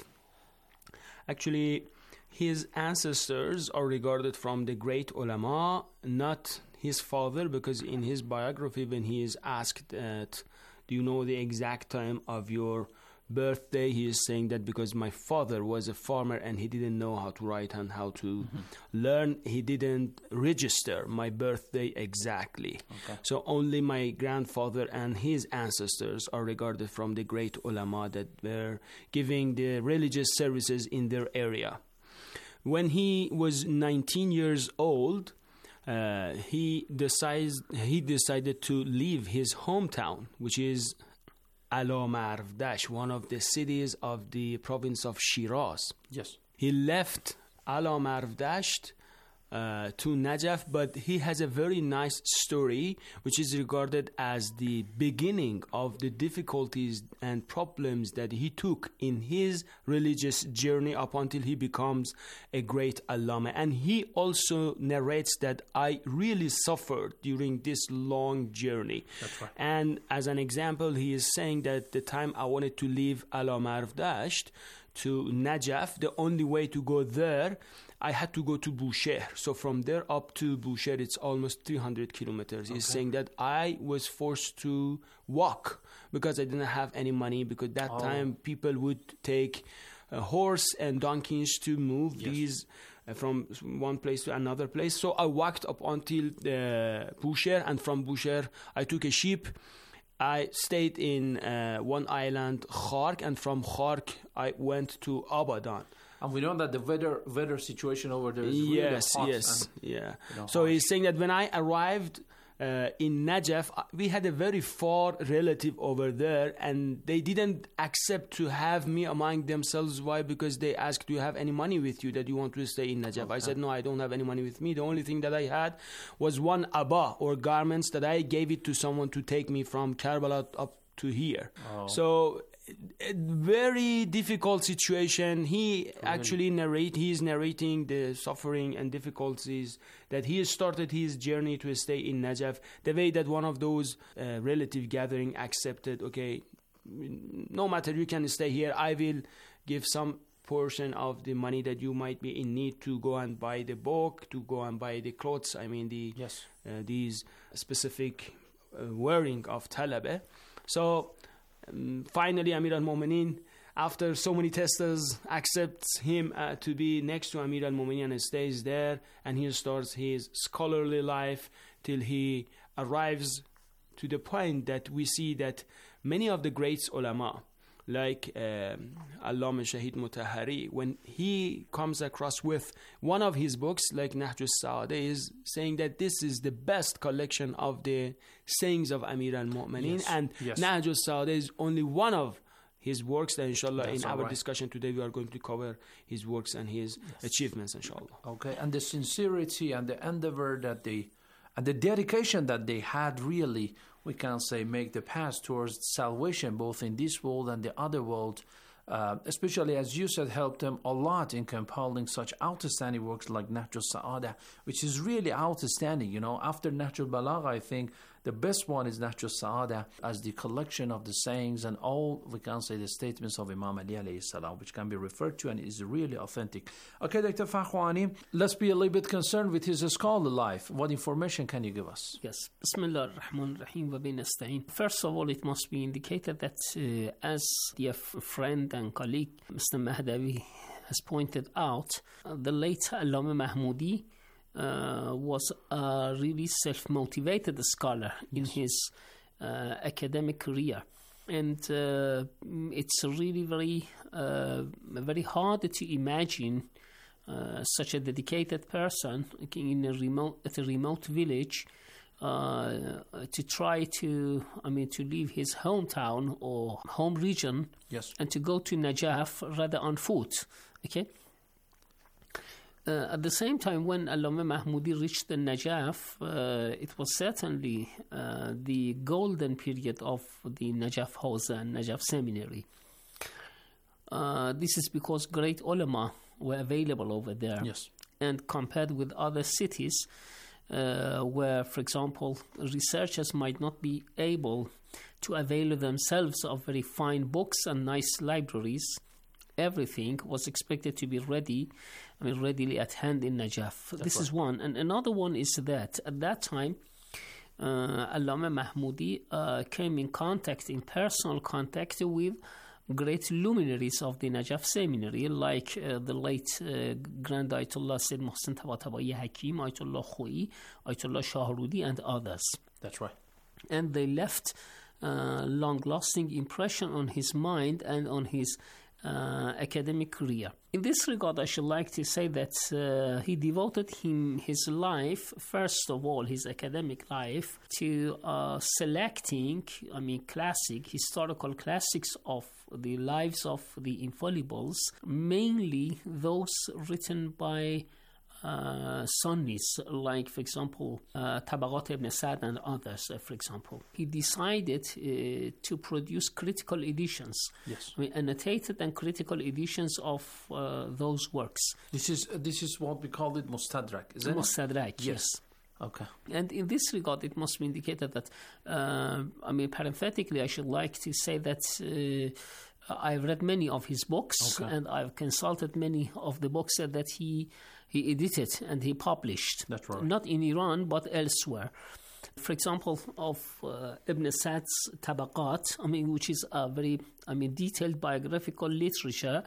Actually, his ancestors are regarded from the great ulama, not his father, because in his biography, when he is asked that, do you know the exact time of your birthday, he is saying that because my father was a farmer and he didn't know how to write and how to mm-hmm. learn, he didn't register my birthday exactly. Okay. So only my grandfather and his ancestors are regarded from the great ulama that were giving the religious services in their area. When he was nineteen years old, uh, he decides he decided to leave his hometown, which is Ala Marv Dasht, one of the cities of the province of Shiraz. Yes. He left Ala Marv Dasht uh, to Najaf, but he has a very nice story, which is regarded as the beginning of the difficulties and problems that he took in his religious journey up until he becomes a great allama. And he also narrates that I really suffered during this long journey. That's right. And as an example, he is saying that the time I wanted to leave Ala Marv Dasht to Najaf, the only way to go there, I had to go to Bushehr. So from there up to Bushehr, it's almost three hundred kilometers. Okay. He's saying that I was forced to walk because I didn't have any money, because that oh. time people would take a horse and donkeys to move yes. these uh, from one place to another place. So I walked up until uh, Bushehr, and from Bushehr I took a ship. I stayed in uh, one island, Khark, and from Khark I went to Abadan. And we know that the weather weather situation over there is really yes, hot. Yes, and, yeah. You know, so harsh. He's saying that when I arrived uh, in Najaf, we had a very far relative over there, and they didn't accept to have me among themselves. Why? Because they asked, do you have any money with you that you want to stay in Najaf? Okay. I said, no, I don't have any money with me. The only thing that I had was one abba, or garments, that I gave it to someone to take me from Karbala up to here. Oh. So a very difficult situation. He actually narrate. He is narrating the suffering and difficulties that he started his journey to stay in Najaf. The way that one of those uh, relative gathering accepted, okay, no matter, you can stay here. I will give some portion of the money that you might be in need to go and buy the book, to go and buy the clothes. I mean the yes. uh, these specific uh, wearing of talaba. So. Um, finally, Amir al-Mu'mineen, after so many testers, accepts him uh, to be next to Amir al-Mu'mineen and stays there, and he starts his scholarly life till he arrives to the point that we see that many of the great ulama, like um, Allama Shahid Mutahari, when he comes across with one of his books, like Nahj al-Sa'ada, is saying that this is the best collection of the sayings of Amir al-Mu'mineen, yes. and yes. Nahj al-Sa'ada is only one of his works that, inshallah, That's in our right. discussion today, we are going to cover his works and his yes. achievements, inshallah. Okay, and the sincerity and the endeavor that they, and the dedication that they had, really, we can say, make the path towards salvation, both in this world and the other world, uh, especially, as you said, helped them a lot in compiling such outstanding works like Nahj al-Sa'ada, which is really outstanding. You know, after Nahj al-Balagha, I think The best one is Nahj al-Sa'ada as the collection of the sayings and all, we can say, the statements of Imam Ali alayhi salam, which can be referred to and is really authentic. Okay, Doctor Fakhwani, let's be a little bit concerned with his scholarly life. What information can you give us? Yes. Bismillah ar-Rahman ar-Rahim wa bin nasta'in. First of all, it must be indicated that uh, as dear friend and colleague Mister Mahdavi has pointed out, uh, the late Allama Mahmoudi uh, was a really self-motivated scholar in yes. his uh, academic career. And uh, it's really very, uh, very hard to imagine uh, such a dedicated person in a remote, at a remote village uh, to try to, I mean, to leave his hometown or home region yes. and to go to Najaf rather on foot. Okay. Uh, at the same time, when Allama Mahmoudi reached the Najaf, uh, it was certainly uh, the golden period of the Najaf Hawza and Najaf Seminary. Uh, this is because great ulama were available over there. Yes. And compared with other cities, uh, where, for example, researchers might not be able to avail themselves of very fine books and nice libraries, everything was expected to be ready, I mean, readily at hand in Najaf. That's this right. is one. And another one is that at that time, uh, Allama Mahmoudi uh, came in contact, in personal contact with great luminaries of the Najaf Seminary, like uh, the late uh, Grand Ayatollah Sayyid Mohsen Tabatabai Hakim, Ayatollah Khoi, Ayatollah Shahrudi, and others. That's right. And they left uh, long-lasting impression on his mind and on his Uh, academic career. In this regard, I should like to say that uh, he devoted him his life, first of all, his academic life, to uh, selecting, I mean, classic, historical classics of the lives of the infallibles, mainly those written by Uh, Sunnis, like, for example, uh, Tabaqat ibn Sa'd and others, uh, for example. He decided uh, to produce critical editions, yes. I mean, annotated and critical editions of uh, those works. This is uh, this is what we call it Mustadrak, isn't it? Mustadrak, yes. yes. Okay. And in this regard, it must be indicated that, uh, I mean, parenthetically, I should like to say that uh, I've read many of his books, okay. and I've consulted many of the books that he he edited and he published. That's right. Not in Iran, but elsewhere. For example, of uh, Ibn Sa'd's Tabaqat, I mean, which is a very, I mean, detailed biographical literature.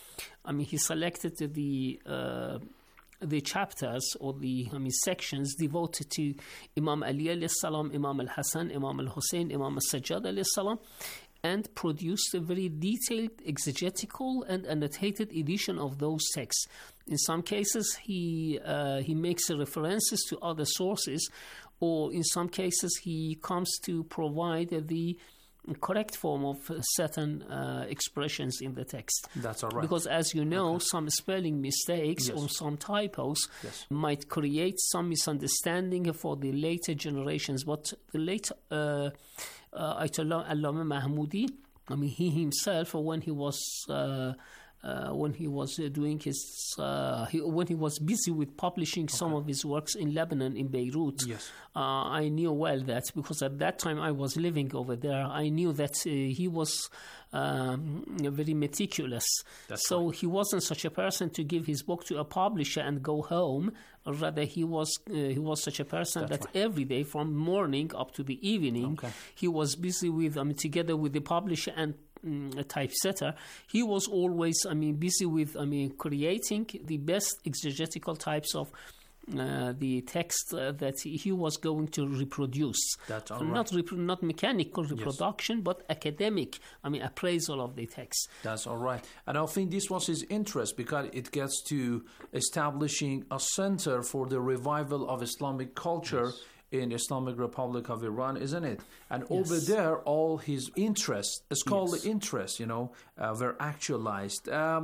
I mean, he selected the uh, the chapters or the, I mean, sections devoted to Imam Ali alayhi salam, Imam al-Hasan, Imam al-Hussein, Imam al-Sajjad alayhi salam, and produced a very detailed, exegetical, and annotated edition of those texts. In some cases, he uh, he makes references to other sources, or in some cases, he comes to provide the correct form of certain uh, expressions in the text. That's all right. Because, as you know, okay. some spelling mistakes yes. or some typos yes. might create some misunderstanding for the later generations. But the late uh, uh, Ayatollah Allama Mahmoudi, I mean, he himself, when he was uh, uh, when he was uh, doing his uh, he, when he was busy with publishing okay. some of his works in Lebanon, in Beirut, yes. uh, I knew well that, because at that time I was living over there. I knew that uh, he was um, very meticulous. That's so right. he wasn't such a person to give his book to a publisher and go home. Rather, he was uh, he was such a person That's that right. every day, from morning up to the evening, okay. he was busy with, I mean, together with the publisher and um, a typesetter, he was always, I mean, busy with, I mean, creating the best exegetical types of Uh, the text uh, that he was going to reproduce. That's all not right. rep- not mechanical reproduction, yes. but academic, I mean, appraisal of the text. That's all right. And I think this was his interest, because it gets to establishing a center for the revival of Islamic culture yes. in Islamic Republic of Iran, isn't it? And yes. over there, all his interests, scholarly yes. interests, you know, uh, were actualized. Um,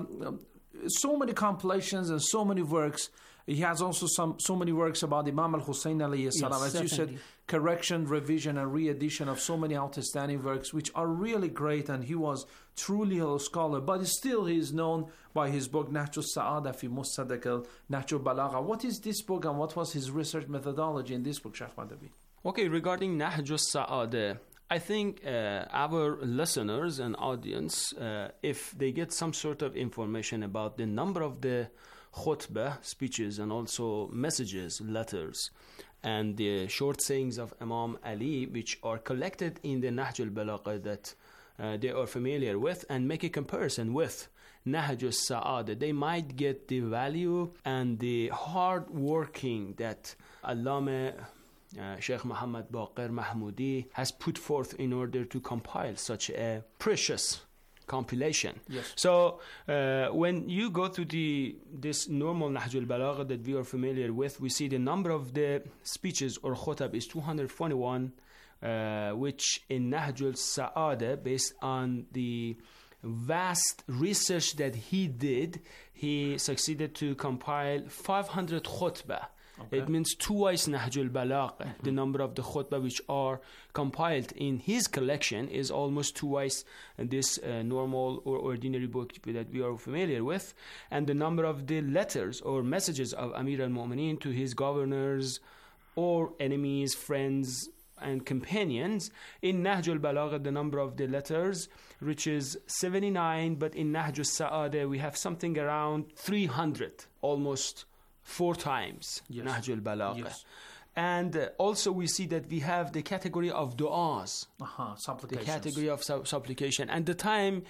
so many compilations and so many works. He has also some so many works about Imam al-Hussein alayhi salam. Yes, as you said, correction, revision, and re-edition of so many outstanding works, which are really great, and he was truly a scholar. But still, he is known by his book, Nahj al-Sa'ada fi Mustadrak al-Nahj al-Balagha. What is this book, and what was his research methodology in this book, Sheikh Mahdavi? Okay, regarding Nahj al-Sa'adah, I think uh, our listeners and audience, uh, if they get some sort of information about the number of the khutbah, speeches, and also messages, letters, and the short sayings of Imam Ali, which are collected in the Nahj al-Balagha that uh, they are familiar with, and make a comparison with Nahj al-Sa'adah, they might get the value and the hard working that Allama uh, Sheikh Muhammad Baqir Mahmoudi has put forth in order to compile such a precious compilation. Yes. So uh, when you go to the this normal Nahj al-Balagha that we are familiar with, we see the number of the speeches or khutab is two hundred forty-one, uh, which in Nahj al-Sa'adah, based on the vast research that he did, he succeeded to compile five hundred khutbah. Okay. It means twice Nahj al-Balagha. Mm-hmm. The number of the khutbah which are compiled in his collection is almost twice this uh, normal or ordinary book that we are familiar with. And the number of the letters or messages of Amir al-Mu'mineen to his governors or enemies, friends, and companions. In Nahj al-Balagha, the number of the letters reaches seventy-nine, but in Nahj al-Sa'adah, we have something around three hundred, almost four times. Yes. Nahj al-Balagha. Yes. And uh, also we see that we have the category of du'as, uh-huh, the category of su- supplication. And the time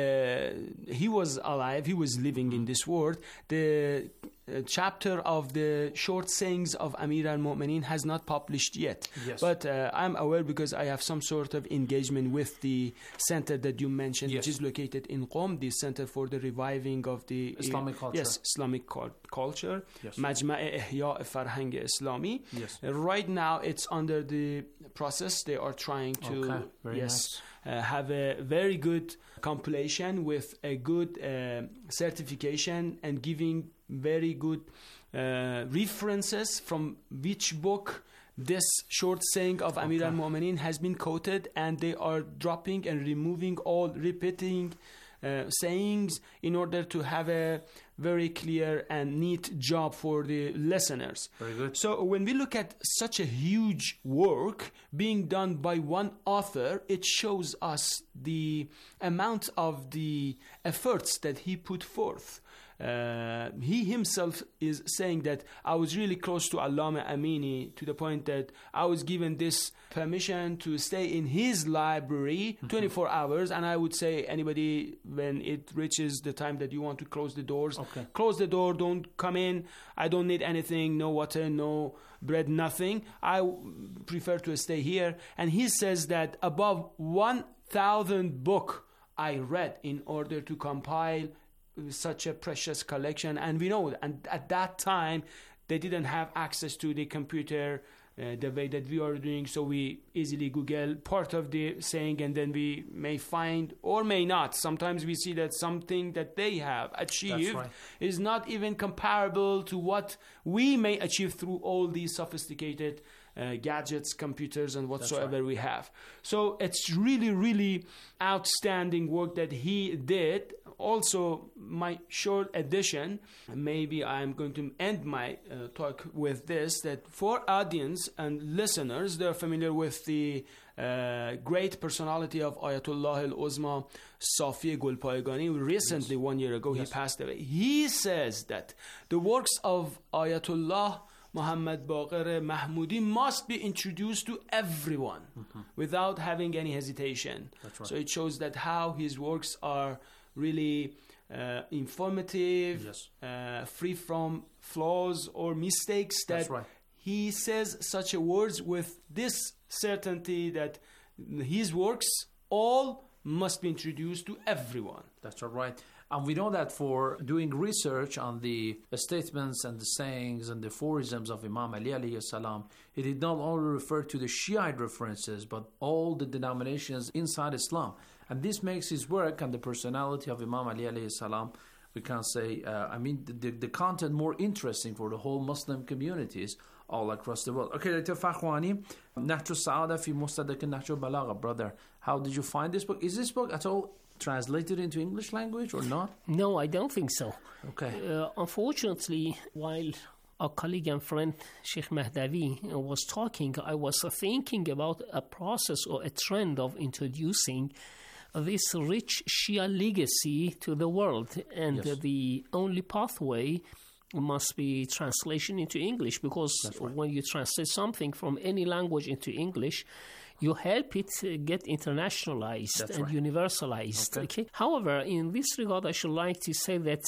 uh, he was alive, he was living mm-hmm. in this world, the uh, chapter of the short sayings of Amir al-Mu'mineen has not published yet. Yes. But uh, I'm aware because I have some sort of engagement with the center that you mentioned, yes. which is located in Qom, the Center for the Reviving of the Islamic uh, culture. Yes, Islamic cu- culture. Yes. Majma' Ihya' Farhang Islami. Yes. Uh, right now, it's under the process. They are trying to okay. Very yes nice. uh, have a very good compilation with a good uh, certification and giving very good uh, references from which book this short saying of okay. Amir al-Mu'mineen has been quoted, and they are dropping and removing all repeating uh, sayings in order to have a very clear and neat job for the listeners. Very good. So when we look at such a huge work being done by one author, it shows us the amount of the efforts that he put forth. Uh, he himself is saying that I was really close to Allama Amini to the point that I was given this permission to stay in his library mm-hmm. twenty-four hours, and I would say anybody, when it reaches the time that you want to close the doors, okay. close the door, don't come in, I don't need anything, no water, no bread, nothing, I w- prefer to stay here. And he says that above one thousand book I read in order to compile such a precious collection. And we know, and at that time they didn't have access to the computer uh, the way that we are doing, so we easily Google part of the saying and then we may find or may not. Sometimes we see that something that they have achieved right. is not even comparable to what we may achieve through all these sophisticated Uh, gadgets, computers, and whatsoever right. we have. So it's really, really outstanding work that he did. Also, my short addition, maybe I'm going to end my uh, talk with this, that for audience and listeners, they're familiar with the uh, great personality of Ayatollah al-Uzma Safi Gulpaygani. Recently, yes. one year ago, yes. he passed away. He says that the works of Ayatollah Muhammad Baqir Mahmoudi must be introduced to everyone mm-hmm. without having any hesitation. That's right. So it shows that how his works are really uh, informative, yes. uh, free from flaws or mistakes. That That's right. he says such a words with this certainty that his works all must be introduced to everyone. That's all right. And we know that for doing research on the statements and the sayings and the aphorisms of Imam Ali alayhi salam, he did not only refer to the Shiite references, but all the denominations inside Islam. And this makes his work and the personality of Imam Ali alayhi salam, we can say, uh, I mean, the, the content more interesting for the whole Muslim communities all across the world. Okay, Doctor Fakhwani, Nahj al-Sa'adah fi Mustadrak Nahj al-Balagha, brother, how did you find this book? Is this book at all translated into English language or not? No, I don't think so. Okay. Uh, unfortunately, while our colleague and friend Sheikh Mahdavi was talking, I was thinking about a process or a trend of introducing this rich Shia legacy to the world, and yes. the only pathway must be translation into English, because right. when you translate something from any language into English, you help it get internationalized That's and right. universalized. Okay. okay. However, in this regard, I should like to say that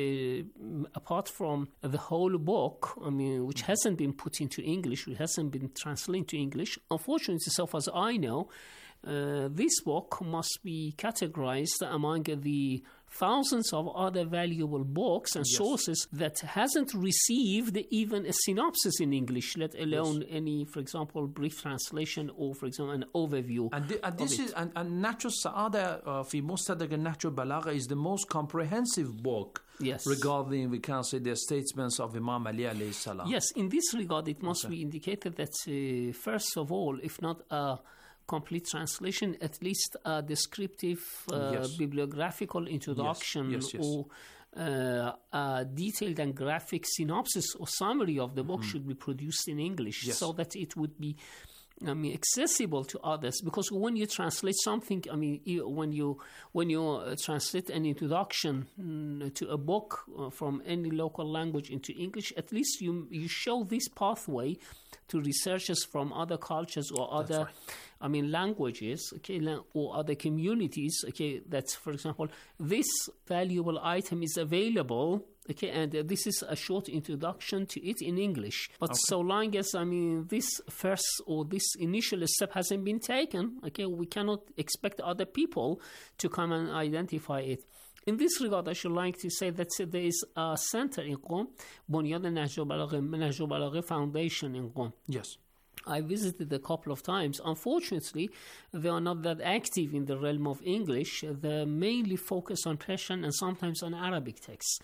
uh, apart from the whole book, I mean, which hasn't been put into English, which hasn't been translated to English, unfortunately, so far as I know, uh, this book must be categorized among the thousands of other valuable books and yes. sources that hasn't received even a synopsis in English, let alone yes. any, for example, brief translation or, for example, an overview. And, the, and this is and, and Nahj al-Sa'ada uh, fi Mustadrak al-Nahj al-Balagha is the most comprehensive book yes. regarding, we can say, the statements of Imam Ali alayhi salam. Yes, in this regard, it must okay. be indicated that uh, first of all, if not a complete translation, at least a descriptive uh, yes. bibliographical introduction yes. Yes, yes. or uh, a detailed and graphic synopsis or summary of the book mm-hmm. should be produced in English yes. so that it would be I mean, accessible to others. Because when you translate something, I mean, you, when you when you uh, translate an introduction mm, to a book uh, from any local language into English, at least you you show this pathway to researchers from other cultures or other, right. I mean, languages, okay, or other communities, okay, that, for example, this valuable item is available. Okay, and uh, this is a short introduction to it in English. But okay. so long as, I mean, this first or this initial step hasn't been taken, okay, we cannot expect other people to come and identify it. In this regard, I should like to say that there is a center in Qom, Bunyad Nahj al-Balagha Foundation in Qom. Yes. I visited a couple of times. Unfortunately, they are not that active in the realm of English. They mainly focus on Persian and sometimes on Arabic texts.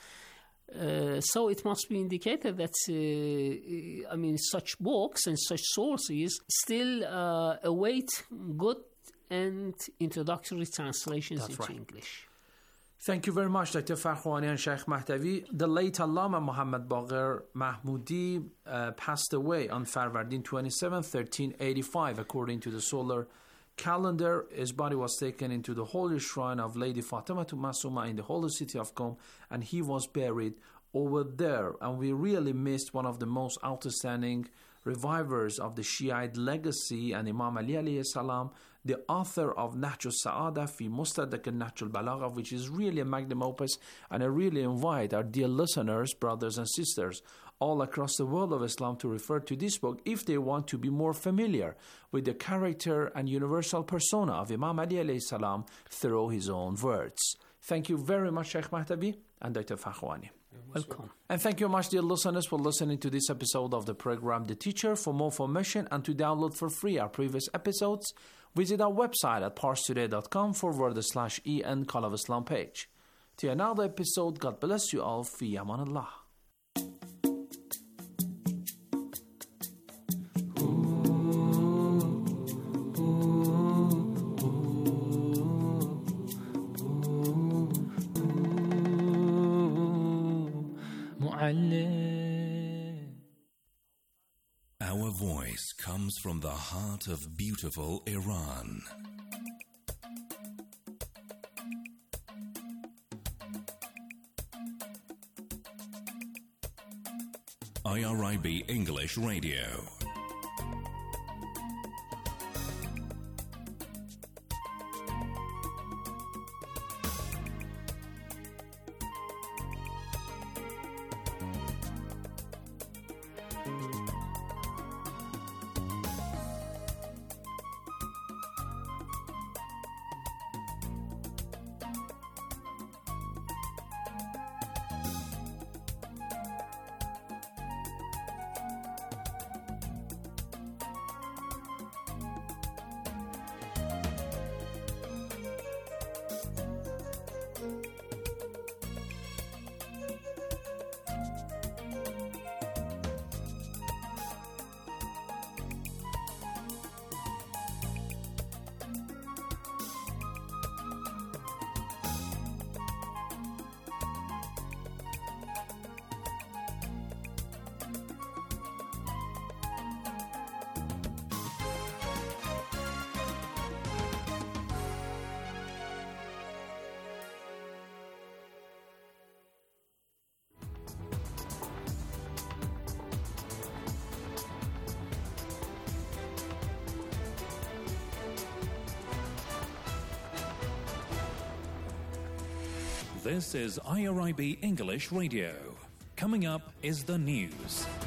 Uh, so it must be indicated that, uh, I mean, such books and such sources still uh, await good and introductory translations That's into right. English. Thank you very much, Doctor Farkhwani and Sheikh Mahdavi. The late Allama Muhammad Baqir Mahmoudi uh, passed away on Farvardin twenty-seventh, thirteen eighty-five, according to the solar calendar. His body was taken into the holy shrine of Lady Fatima to Masuma in the holy city of Qom, and he was buried over there. And we really missed one of the most outstanding revivers of the Shiite legacy, and Imam Ali alayhi salam, the author of Nahj al-Sa'ada fi Mustadrak al-Nahj al-Balagha, which is really a magnum opus. And I really invite our dear listeners, brothers and sisters, all across the world of Islam to refer to this book if they want to be more familiar with the character and universal persona of Imam Ali alayhi salam through his own words. Thank you very much, Sheikh Mahdavi and Doctor Farkhwani. Welcome. And thank you much, dear listeners, for listening to this episode of the program The Teacher. For more information and to download for free our previous episodes, visit our website at parstoday.com forward slash en Call of Islam page. To another episode, God bless you all. Fi amanallah. Our voice comes from the heart of beautiful Iran. I R I B English Radio. This is I R I B English Radio. Coming up is the news.